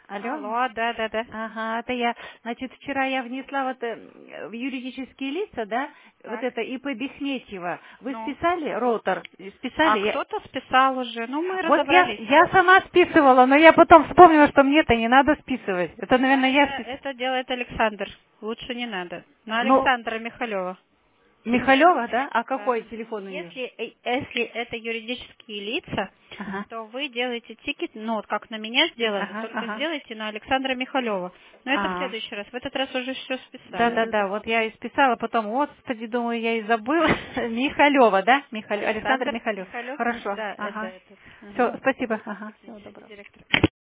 Алло? Алло, да. Ага, это я. Значит, вчера я внесла вот в юридические лица, да, вот Так. это ИП Бехметьева. Вы Ну. списали, ротор? А Списали? кто-то списал уже. Ну, мы Вот разобрались. я сама списывала, но я потом вспомнила, что мне-то не надо списывать. Это, наверное, я списывала. Это делает Александр. Лучше не надо. На Ну, Александра Михалева. Михалева, да? А Да. какой телефон у нее? Если это юридические лица, Ага. то вы делаете тикет, ну, вот как на меня сделали, только Ага. сделайте на Александра Михалева. Но это в А, следующий раз. В этот раз уже все списали. да, вот я и списала, потом, господи, думаю, я и забыла. Михалева, да? Александр Александр Михалев. Михалев? Хорошо, Да, это ага. этот. Все, Мгм. спасибо, ага, всего доброго. Директор.